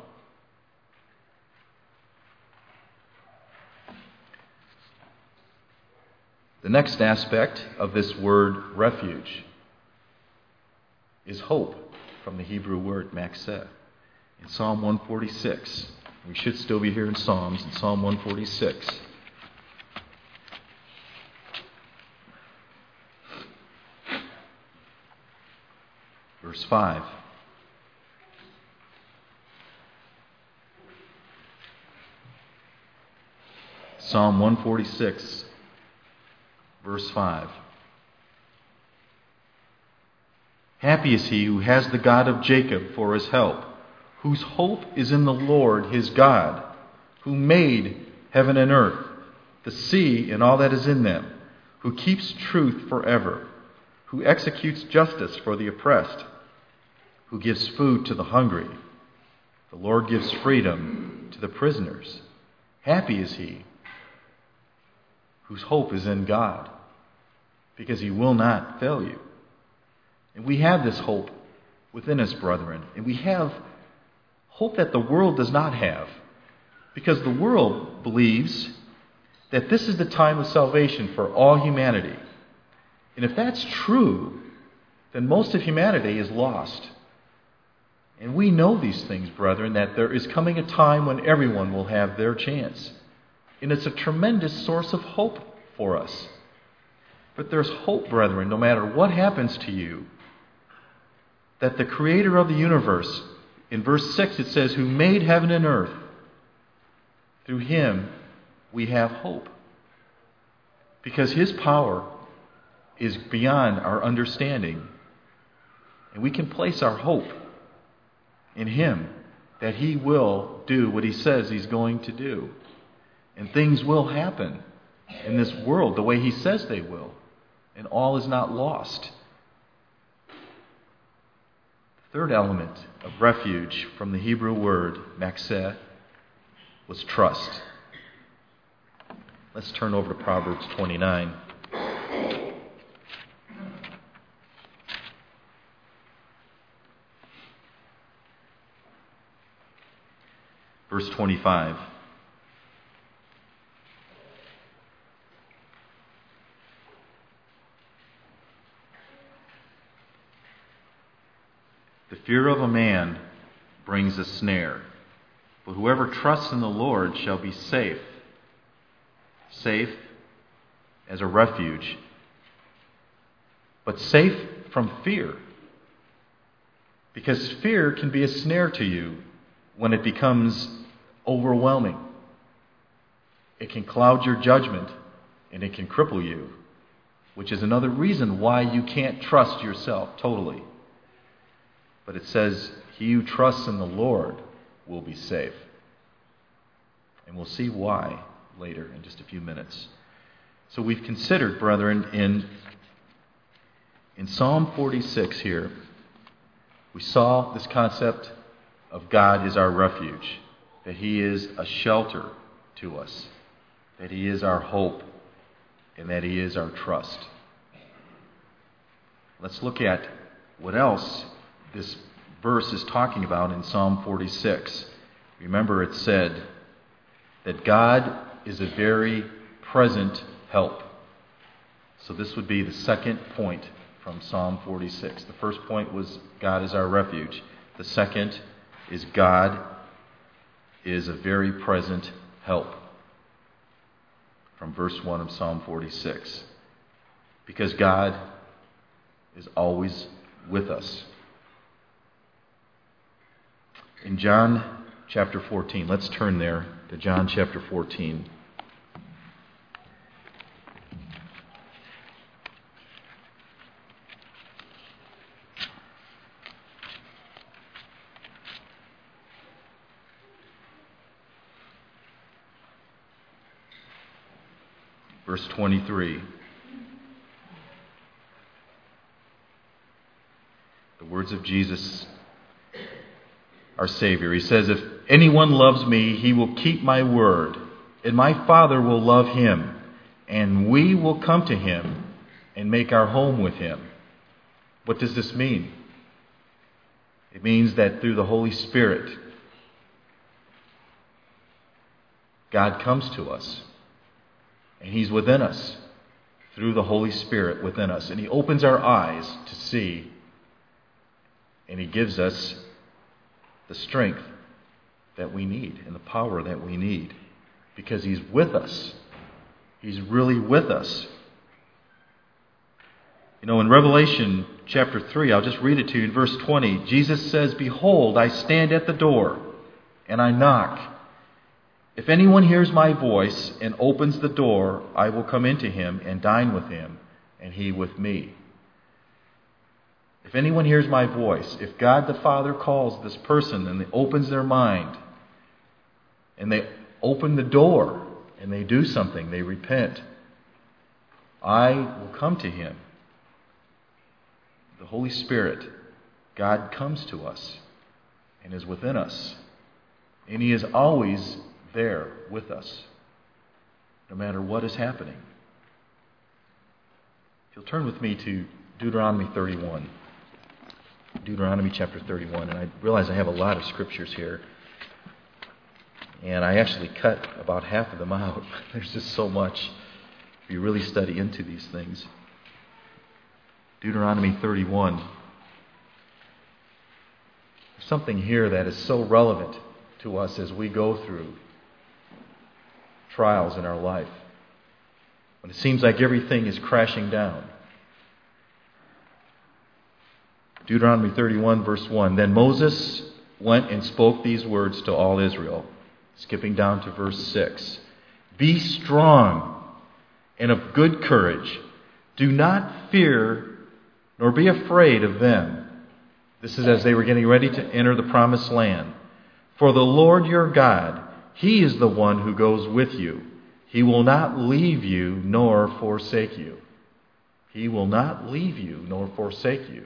The next aspect of this word refuge is hope, from the Hebrew word maxeh. In Psalm one forty-six, we should still be here in Psalms, in Psalm one forty-six. Verse five. Psalm one forty-six, verse five. "Happy is he who has the God of Jacob for his help, whose hope is in the Lord his God, who made heaven and earth, the sea and all that is in them, who keeps truth forever, who executes justice for the oppressed, who gives food to the hungry. The Lord gives freedom to the prisoners. Happy is he whose hope is in God, because He will not fail you." And we have this hope within us, brethren. And we have hope that the world does not have, because the world believes that this is the time of salvation for all humanity. And if that's true, then most of humanity is lost. And we know these things, brethren, that there is coming a time when everyone will have their chance. And it's a tremendous source of hope for us. But there's hope, brethren, no matter what happens to you, that the Creator of the universe, in verse six it says, "who made heaven and earth," through Him we have hope. Because His power is beyond our understanding. And we can place our hope in Him, that He will do what He says He's going to do. And things will happen in this world the way He says they will. And all is not lost. The third element of refuge from the Hebrew word maxeh was trust. Let's turn over to Proverbs twenty-nine. Verse twenty-five. "The fear of a man brings a snare, But whoever trusts in the Lord shall be safe. Safe as a refuge. But safe from fear. Because fear can be a snare to you when it becomes overwhelming. It can cloud your judgment and it can cripple you, which is another reason why you can't trust yourself totally. But it says, he who trusts in the Lord will be safe. And we'll see why later in just a few minutes. So we've considered, brethren, in, in Psalm forty-six here, we saw this concept of God is our refuge, that he is a shelter to us, that he is our hope, and that he is our trust. Let's look at what else this verse is talking about in Psalm forty-six. Remember, it said that God is a very present help. So this would be the second point from Psalm forty-six. The first point was God is our refuge. The second is God is a very present help. From verse one of Psalm forty-six. Because God is always with us. In John chapter fourteen, let's turn there to John chapter fourteen. Verse twenty-three. The words of Jesus, our Savior. He says, if anyone loves me, he will keep my word, and my Father will love him, and we will come to him and make our home with him. What does this mean? It means that through the Holy Spirit, God comes to us. And he's within us through the Holy Spirit within us. And he opens our eyes to see. And he gives us the strength that we need and the power that we need. Because he's with us. He's really with us. You know, in Revelation chapter three, I'll just read it to you in verse twenty. Jesus says, behold, I stand at the door and I knock. If anyone hears my voice and opens the door, I will come into him and dine with him, and he with me. If anyone hears my voice, if God the Father calls this person and opens their mind, and they open the door, and they do something, they repent, I will come to him. The Holy Spirit, God comes to us and is within us. And he is always there with us, no matter what is happening. If you'll turn with me to Deuteronomy thirty-one. Deuteronomy chapter thirty-one. And I realize I have a lot of scriptures here. And I actually cut about half of them out. There's just so much if you really study into these things. Deuteronomy thirty-one. There's something here that is so relevant to us as we go through trials in our life, when it seems like everything is crashing down. Deuteronomy thirty-one, verse one. Then Moses went and spoke these words to all Israel. Skipping down to verse six. Be strong and of good courage. Do not fear nor be afraid of them. This is as they were getting ready to enter the promised land. For the Lord your God, he is the one who goes with you. He will not leave you nor forsake you. He will not leave you nor forsake you.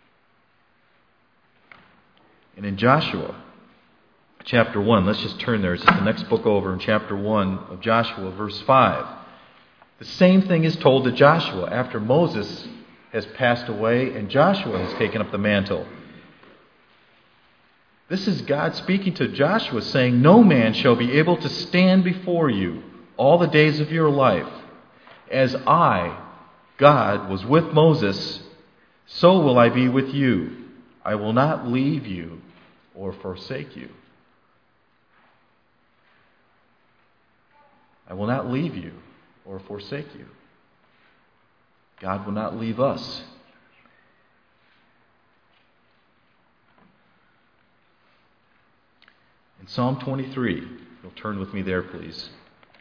And in Joshua chapter one, let's just turn there. It's just the next book over in chapter one of Joshua, verse five. The same thing is told to Joshua after Moses has passed away and Joshua has taken up the mantle. This is God speaking to Joshua, saying, no man shall be able to stand before you all the days of your life. As I, God, was with Moses, so will I be with you. I will not leave you or forsake you. I will not leave you or forsake you. God will not leave us. In Psalm twenty-three, you'll turn with me there, please.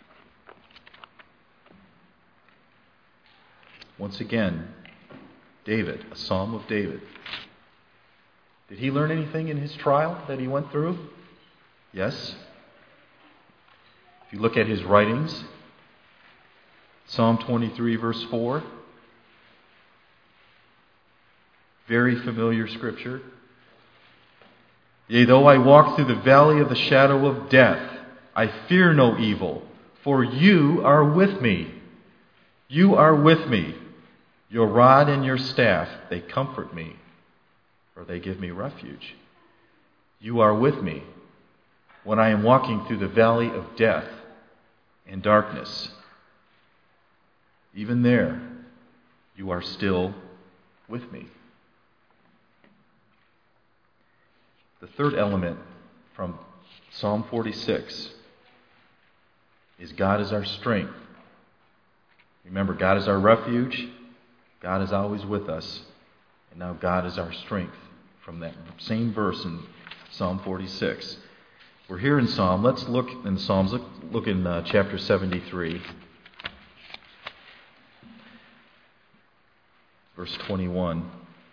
Once again, David, a psalm of David. Did he learn anything in his trial that he went through? Yes. If you look at his writings, Psalm twenty-three, verse four, very familiar scripture. Yea, though I walk through the valley of the shadow of death, I fear no evil, for you are with me. You are with me. Your rod and your staff, they comfort me, or they give me refuge. You are with me when I am walking through the valley of death and darkness. Even there, you are still with me. The third element from Psalm forty-six is God is our strength. Remember, God is our refuge. God is always with us. And now God is our strength. From that same verse in Psalm forty-six. We're here in Psalm. Let's look in Psalms. Look, look in uh, chapter seventy-three. Verse twenty-one.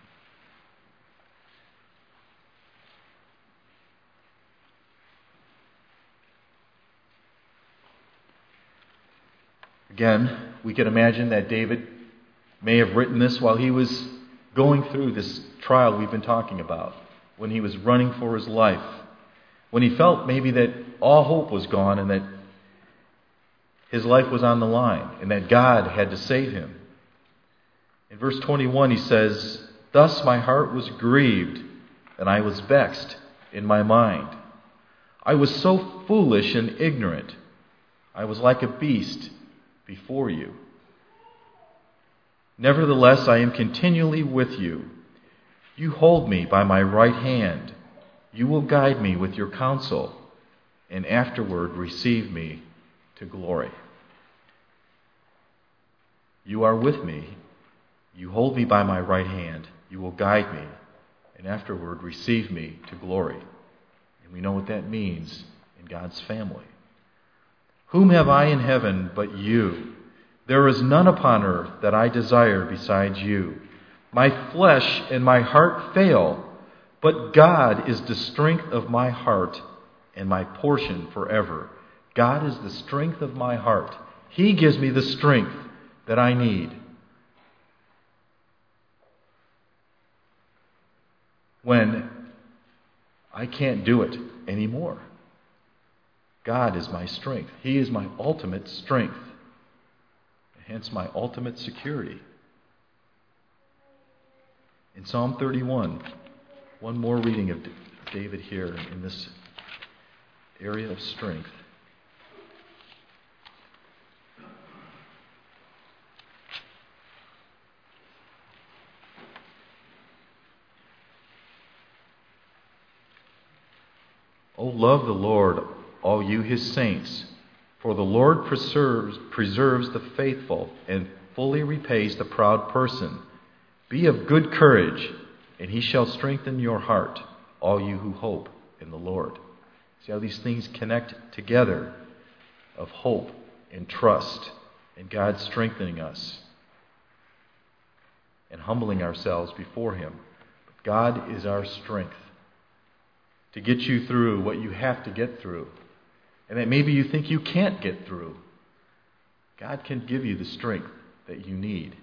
Again, we can imagine that David may have written this while he was going through this trial we've been talking about, when he was running for his life, when he felt maybe that all hope was gone and that his life was on the line and that God had to save him. In verse twenty-one he says, "Thus my heart was grieved and I was vexed in my mind. I was so foolish and ignorant. I was like a beast before you. Nevertheless, I am continually with you. You hold me by my right hand. You will guide me with your counsel, and afterward receive me to glory." You are with me. You hold me by my right hand. You will guide me, and afterward receive me to glory. And we know what that means in God's family. Whom have I in heaven but you? There is none upon earth that I desire besides you. My flesh and my heart fail, but God is the strength of my heart and my portion forever. God is the strength of my heart. He gives me the strength that I need. When I can't do it anymore. God is my strength. He is my ultimate strength. Hence my ultimate security. In Psalm thirty-one, one more reading of David here in this area of strength. O love the Lord, all you his saints, for the Lord preserves, preserves the faithful and fully repays the proud person. Be of good courage, and he shall strengthen your heart, all you who hope in the Lord. See how these things connect together, of hope and trust, and God strengthening us and humbling ourselves before him. But God is our strength to get you through what you have to get through, and that maybe you think you can't get through. God can give you the strength that you need,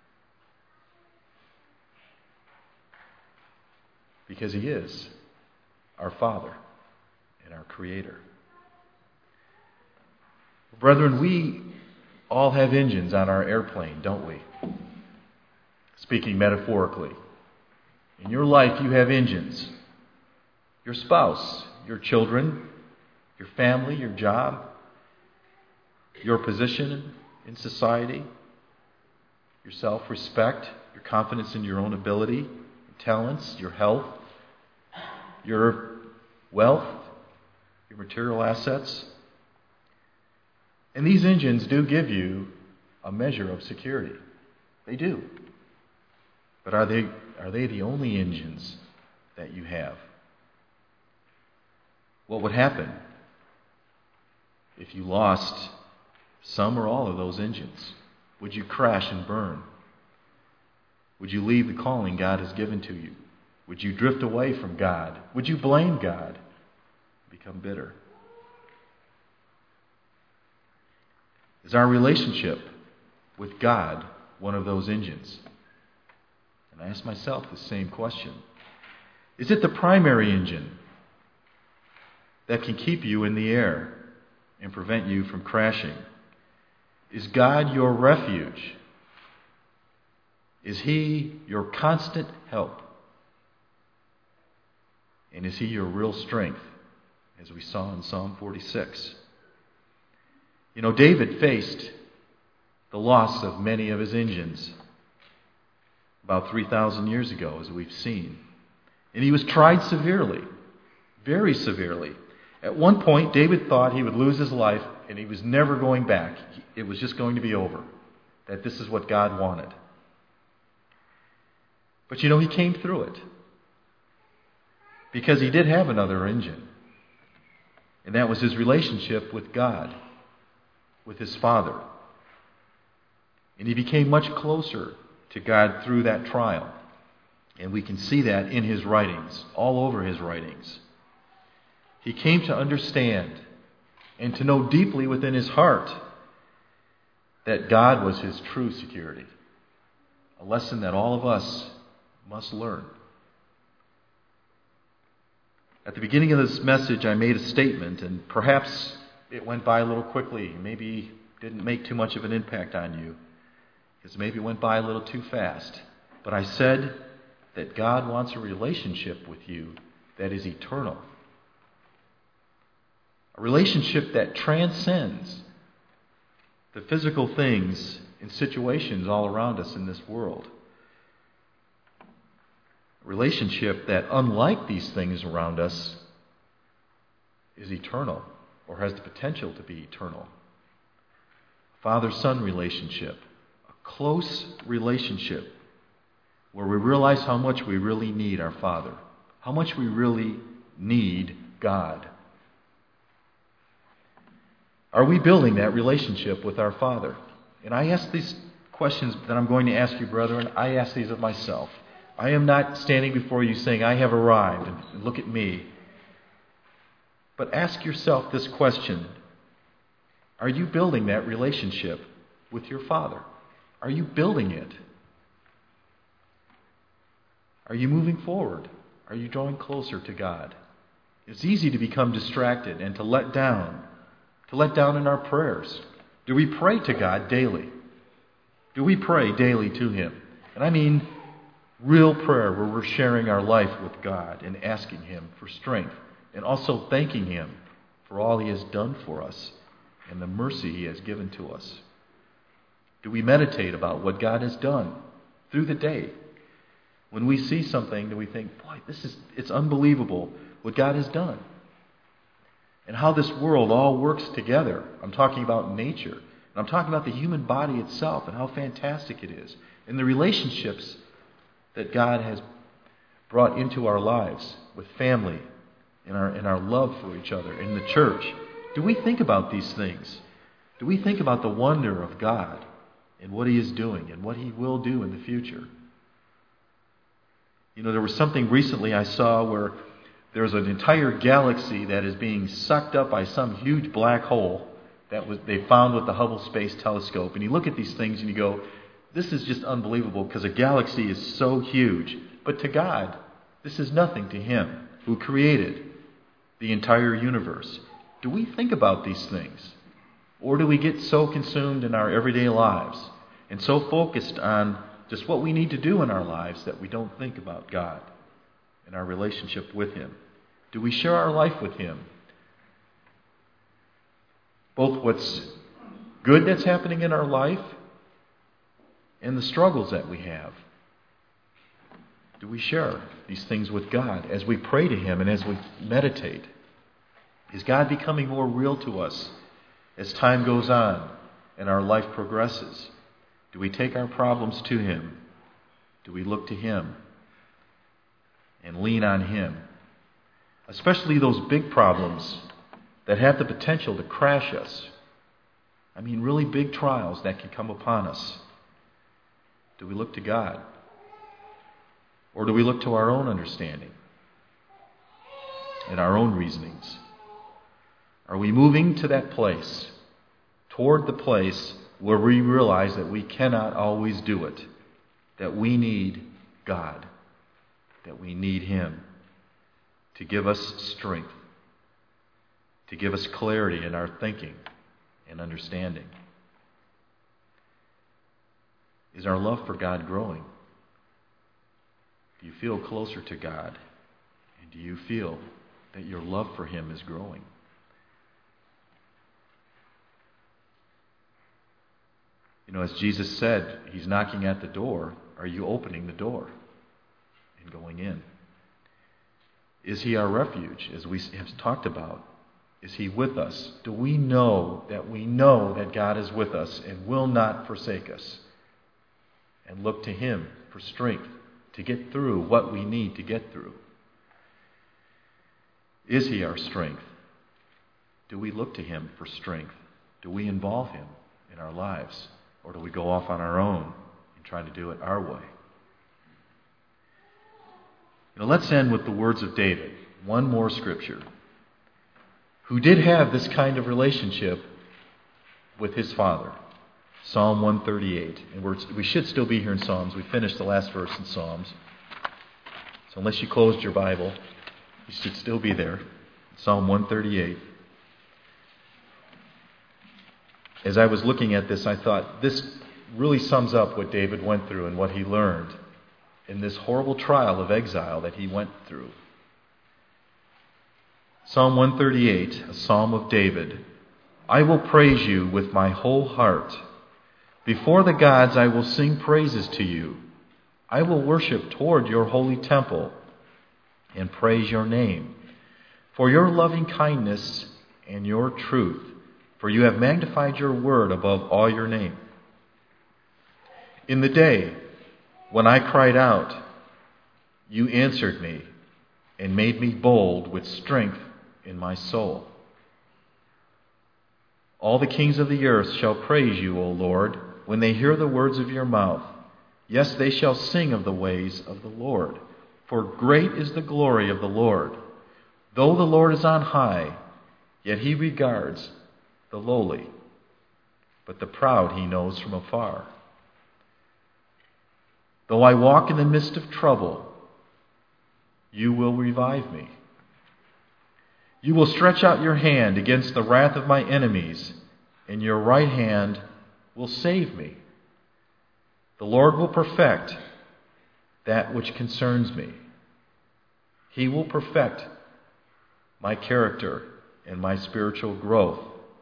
because he is our Father and our Creator. Brethren, we all have engines on our airplane, don't we? Speaking metaphorically. In your life, you have engines. Your spouse, your children, your family, your job, your position in society, your self-respect, your confidence in your own ability, your talents, your health, your wealth, your material assets. And these engines do give you a measure of security. They do. But are they, are they the only engines that you have? What would happen if you lost some or all of those engines? Would you crash and burn? Would you leave the calling God has given to you? Would you drift away from God? Would you blame God? Become bitter? Is our relationship with God one of those engines? And I ask myself the same question. Is it the primary engine that can keep you in the air and prevent you from crashing? Is God your refuge? Is He your constant help? And is He your real strength, as we saw in Psalm forty-six? You know, David faced the loss of many of his engines about three thousand years ago, as we've seen. And he was tried severely, very severely. At one point, David thought he would lose his life and he was never going back. It was just going to be over, that this is what God wanted. But you know, he came through it because he did have another engine, and that was his relationship with God, with his Father. And he became much closer to God through that trial. And we can see that in his writings, all over his writings. He came to understand and to know deeply within his heart that God was his true security. A lesson that all of us must learn. At the beginning of this message, I made a statement, and perhaps it went by a little quickly. Maybe didn't make too much of an impact on you, because maybe it went by a little too fast. But I said that God wants a relationship with you that is eternal. A relationship that transcends the physical things and situations all around us in this world. A relationship that, unlike these things around us, is eternal, or has the potential to be eternal. Father-son relationship, a close relationship where we realize how much we really need our Father, how much we really need God. Are we building that relationship with our Father? And I ask these questions that I'm going to ask you, brethren. I ask these of myself. I am not standing before you saying, I have arrived, and look at me. But ask yourself this question. Are you building that relationship with your Father? Are you building it? Are you moving forward? Are you drawing closer to God? It's easy to become distracted and to let down, to let down in our prayers. Do we pray to God daily? Do we pray daily to Him? And I mean real prayer where we're sharing our life with God and asking Him for strength and also thanking Him for all He has done for us and the mercy He has given to us. Do we meditate about what God has done through the day? When we see something, do we think, boy, this is it's unbelievable what God has done. And how this world all works together. I'm talking about nature. And I'm talking about the human body itself and how fantastic it is. And the relationships that God has brought into our lives with family and our, and our love for each other in the church. Do we think about these things? Do we think about the wonder of God and what He is doing and what He will do in the future? You know, there was something recently I saw where there's an entire galaxy that is being sucked up by some huge black hole that was they found with the Hubble Space Telescope. And you look at these things and you go, this is just unbelievable because a galaxy is so huge. But to God, this is nothing to Him who created the entire universe. Do we think about these things? Or do we get so consumed in our everyday lives and so focused on just what we need to do in our lives that we don't think about God and our relationship with Him? Do we share our life with Him? Both what's good that's happening in our life and the struggles that we have. Do we share these things with God as we pray to Him and as we meditate? Is God becoming more real to us As time goes on and our life progresses, do we take our problems to Him? Do we look to Him and lean on Him? Especially those big problems that have the potential to crash us. I mean, really big trials that can come upon us. Do we look to God? Or do we look to our own understanding and our own reasonings? Are we moving to that place, toward the place where we realize that we cannot always do it, that we need God, that we need Him to give us strength, to give us clarity in our thinking and understanding? Is our love for God growing? Do you feel closer to God? And do you feel that your love for Him is growing? You know, as Jesus said, He's knocking at the door. Are you opening the door and going in? Is He our refuge, as we have talked about? Is He with us? Do we know that we know that God is with us and will not forsake us? And look to Him for strength to get through what we need to get through. Is He our strength? Do we look to Him for strength? Do we involve Him in our lives? Or do we go off on our own and try to do it our way? Now let's end with the words of David. One more scripture. Who did have this kind of relationship with his father. Psalm one thirty-eight. And we're, we should still be here in Psalms. We finished the last verse in Psalms. So unless you closed your Bible, you should still be there. Psalm one thirty-eight. As I was looking at this, I thought this really sums up what David went through and what he learned in this horrible trial of exile that he went through. Psalm one thirty-eight, a psalm of David. I will praise you with my whole heart. Before the gods I will sing praises to you. I will worship toward your holy temple and praise your name for your loving kindness and your truth, for you have magnified your word above all your name. In the day when I cried out, you answered me and made me bold with strength in my soul. All the kings of the earth shall praise you, O Lord, when they hear the words of your mouth. Yes, they shall sing of the ways of the Lord. For great is the glory of the Lord. Though the Lord is on high, yet He regards the lowly, but the proud He knows from afar. Though I walk in the midst of trouble, you will revive me. You will stretch out your hand against the wrath of my enemies, and your right hand will save me. The Lord will perfect that which concerns me. He will perfect my character and my spiritual growth.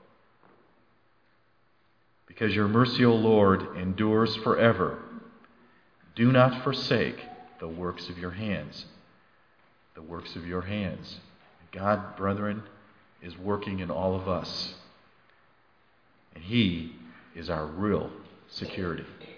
Because your mercy, O Lord, endures forever. Do not forsake the works of your hands. The works of your hands. God, brethren, is working in all of us. And He is our real security.